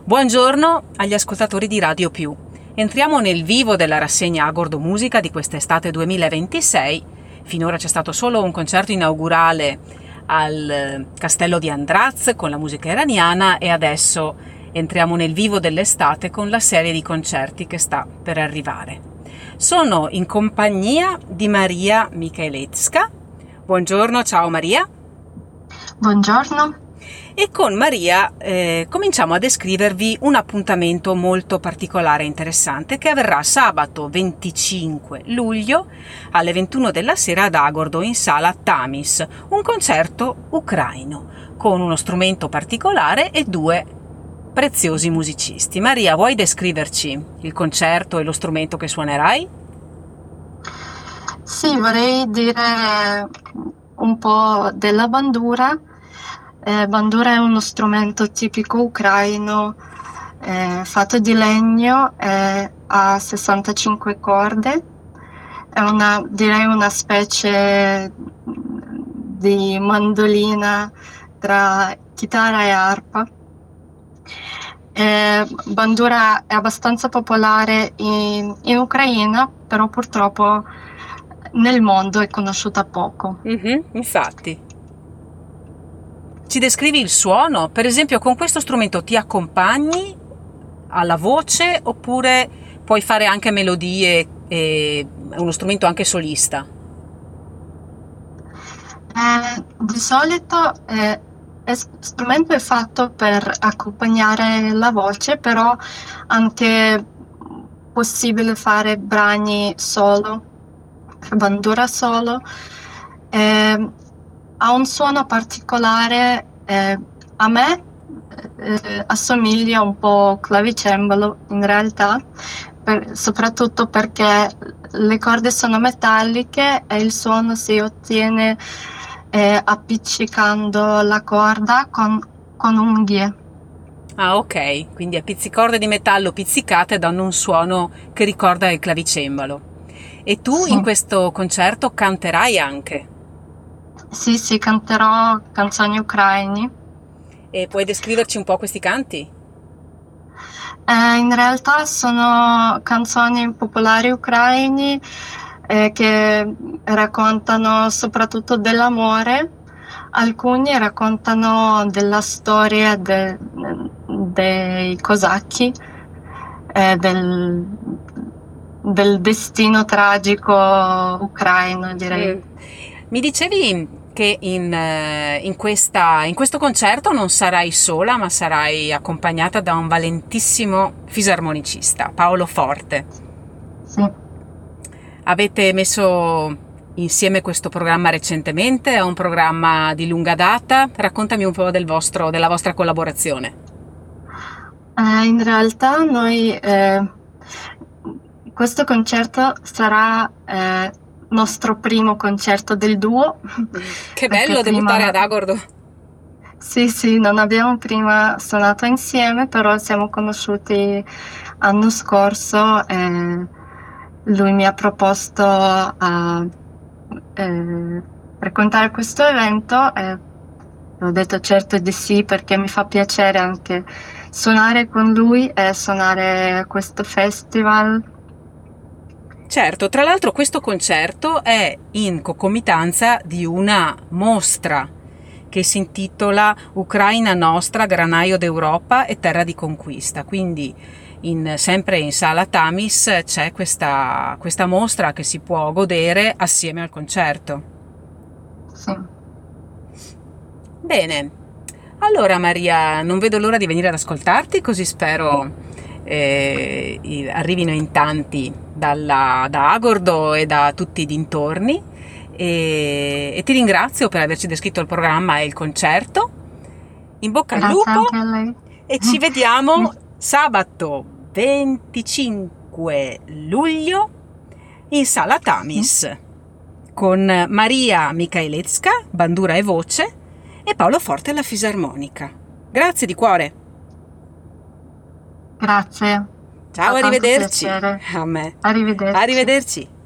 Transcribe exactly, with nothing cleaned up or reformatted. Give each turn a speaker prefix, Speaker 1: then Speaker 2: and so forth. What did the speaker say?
Speaker 1: Buongiorno agli ascoltatori di Radio Più. Entriamo nel vivo della rassegna Agordo Musica di quest'estate duemilaventisei. Finora c'è stato solo un concerto inaugurale al Castello di Andraz con la musica iraniana e adesso entriamo nel vivo dell'estate con la serie di concerti che sta per arrivare. Sono in compagnia di Maria Michaelewska. Buongiorno, ciao Maria.
Speaker 2: Buongiorno.
Speaker 1: E con Maria eh, cominciamo a descrivervi un appuntamento molto particolare e interessante che avverrà sabato venticinque luglio alle ventuno della sera ad Agordo in sala Tamis, un concerto ucraino con uno strumento particolare e due preziosi musicisti. Maria, vuoi descriverci il concerto e lo strumento che suonerai?
Speaker 2: Sì, vorrei dire un po' della bandura. Eh, bandura è uno strumento tipico ucraino eh, fatto di legno, eh, ha sessantacinque corde, è una, direi una specie di mandolina tra chitarra e arpa. Eh, bandura è abbastanza popolare in, in Ucraina, però purtroppo nel mondo è conosciuta poco.
Speaker 1: Mm-hmm, infatti. Ci descrivi il suono? Per esempio, con questo strumento ti accompagni alla voce oppure puoi fare anche melodie? È uno strumento anche solista?
Speaker 2: Eh, di solito eh, lo strumento è fatto per accompagnare la voce, però anche possibile fare brani solo, bandura solo. Eh, ha un suono particolare, eh, a me eh, assomiglia un po' clavicembalo in realtà, per, soprattutto perché le corde sono metalliche e il suono si ottiene eh, appiccicando la corda con, con unghie.
Speaker 1: Ah, ok, quindi a pizzicorde di metallo pizzicate danno un suono che ricorda il clavicembalo. E tu sì. In questo concerto canterai anche?
Speaker 2: Sì, sì, canterò canzoni ucraini.
Speaker 1: E puoi descriverci un po' questi canti?
Speaker 2: Eh, in realtà sono canzoni popolari ucraini eh, che raccontano soprattutto dell'amore. Alcuni raccontano della storia de, dei cosacchi, eh, del, del destino tragico ucraino, direi.
Speaker 1: Mm. Mi dicevi che in, in, questa, in questo concerto non sarai sola, ma sarai accompagnata da un valentissimo fisarmonicista, Paolo Forte.
Speaker 2: Sì.
Speaker 1: Avete messo insieme questo programma recentemente? È un programma di lunga data? Raccontami un po' del vostro, della vostra collaborazione.
Speaker 2: Eh, in realtà noi eh, questo concerto sarà eh, nostro primo concerto del duo.
Speaker 1: Che bello debuttare ad Agordo.
Speaker 2: Sì, sì, non abbiamo prima suonato insieme, però siamo conosciuti l'anno scorso e lui mi ha proposto a eh, frequentare questo evento e ho detto certo di sì, perché mi fa piacere anche suonare con lui e suonare a questo festival.
Speaker 1: Certo, tra l'altro questo concerto è in concomitanza di una mostra che si intitola Ucraina Nostra, Granaio d'Europa e Terra di Conquista, quindi in, sempre in sala Tamis c'è questa, questa mostra che si può godere assieme al concerto.
Speaker 2: Sì.
Speaker 1: Bene, allora Maria, non vedo l'ora di venire ad ascoltarti, così spero eh, arrivino in tanti dalla, da Agordo e da tutti i dintorni e, e ti ringrazio per averci descritto il programma e il concerto. In bocca al
Speaker 2: Grazie
Speaker 1: lupo
Speaker 2: anche a lei.
Speaker 1: E ci vediamo sabato venticinque luglio in sala Tamis con Maria Michaelewska, bandura e voce, e Paolo Forte alla fisarmonica. Grazie di cuore.
Speaker 2: Grazie.
Speaker 1: Ciao, arrivederci. A me.
Speaker 2: Arrivederci.
Speaker 1: Arrivederci.